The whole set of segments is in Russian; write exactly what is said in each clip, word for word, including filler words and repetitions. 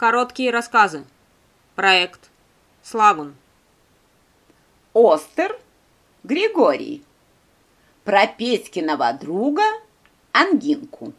Короткие рассказы. Проект Славун. Остер Григорий. Про Петькиного друга Ангинку.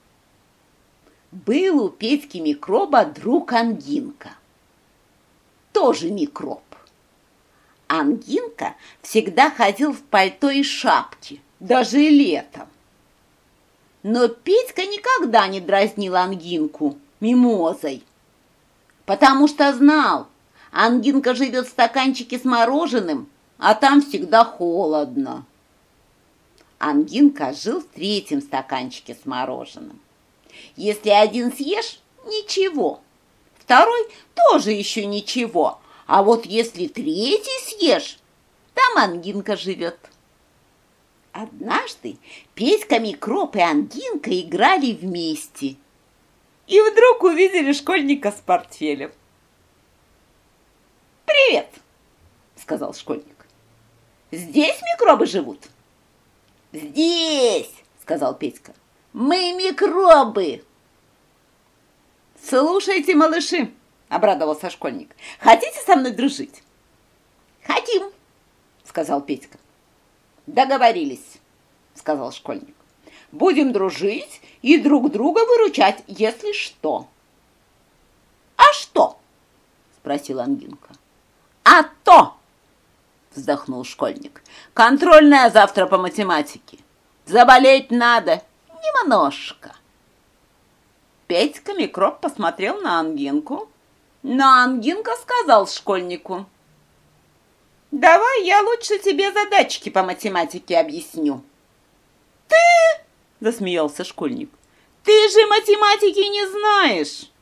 Был у Петьки микроба друг Ангинка. Тоже микроб. Ангинка всегда ходил в пальто и шапке, даже летом. Но Петька никогда не дразнил Ангинку мимозой, потому что знал, Ангинка живет в стаканчике с мороженым, а там всегда холодно. Ангинка жил в третьем стаканчике с мороженым. Если один съешь – ничего, второй тоже еще ничего, а вот если третий съешь, там Ангинка живет. Однажды Петька микроб и Ангинка играли вместе и вдруг увидели школьника с портфелем. «Привет!» — сказал школьник. «Здесь микробы живут?» «Здесь!» — сказал Петька. «Мы микробы!» «Слушайте, малыши!» — обрадовался школьник. «Хотите со мной дружить?» «Хотим!» — сказал Петька. «Договорились!» — сказал школьник. «Будем дружить и друг друга выручать, если что». «А что?» — спросил Ангинка. «А то!» — вздохнул школьник. «Контрольная завтра по математике. Заболеть надо немножко». Петька микроб посмотрел на Ангинку, но Ангинка сказал школьнику: «Давай я лучше тебе задачки по математике объясню». «Ты?» — засмеялся школьник. «Ты же математики не знаешь».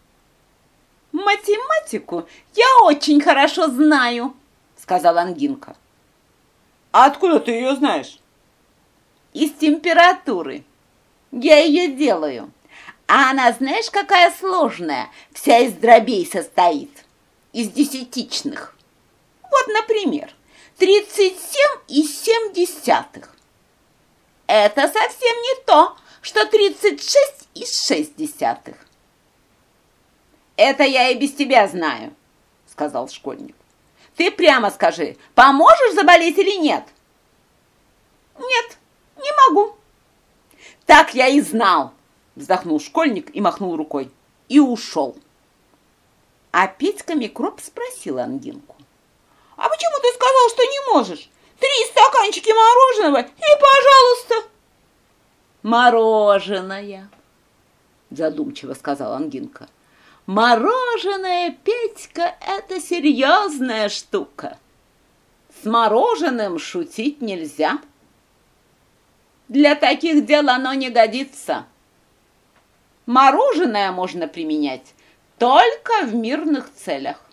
«Математику я очень хорошо знаю», — сказал Ангинка. «А откуда ты ее знаешь?» «Из температуры. Я ее делаю. А она, знаешь, какая сложная, вся из дробей состоит, из десятичных. Вот, например, тридцать семь и семь десятых. Это совсем не то, что тридцать шесть и шесть десятых. «Это я и без тебя знаю», — сказал школьник. «Ты прямо скажи, поможешь заболеть или нет?» «Нет, не могу». «Так я и знал», — вздохнул школьник и махнул рукой. И ушел. А Петька микроб спросил Ангинку: «А почему ты сказал, что не можешь? Три стаканчика мороженого и, пожалуйста». «Мороженое», — задумчиво сказал Ангинка. «Мороженое, Петька, это серьезная штука. С мороженым шутить нельзя. Для таких дел оно не годится. Мороженое можно применять только в мирных целях».